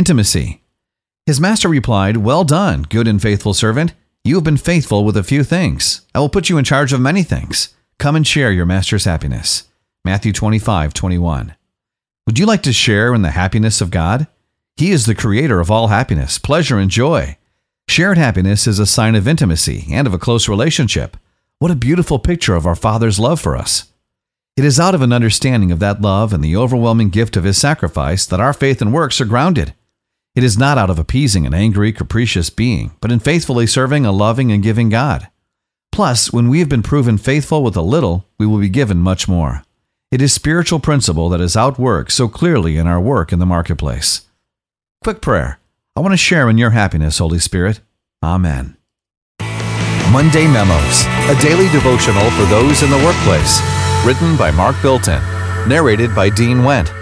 Intimacy. His master replied, "Well done, good and faithful servant. You have been faithful with a few things. I will put you in charge of many things. Come and share your master's happiness." Matthew 25:21. Would you like to share in the happiness of God? He is the creator of all happiness, pleasure, and joy. Shared happiness is a sign of intimacy and of a close relationship. What a beautiful picture of our Father's love for us. It is out of an understanding of that love and the overwhelming gift of His sacrifice that our faith and works are grounded. It is not out of appeasing an angry, capricious being, but in faithfully serving a loving and giving God. Plus, when we have been proven faithful with a little, we will be given much more. It is spiritual principle that is outworked so clearly in our work in the marketplace. Quick prayer. I want to share in your happiness, Holy Spirit. Amen. Monday Memos, a daily devotional for those in the workplace. Written by Mark Bilton. Narrated by Dean Wendt.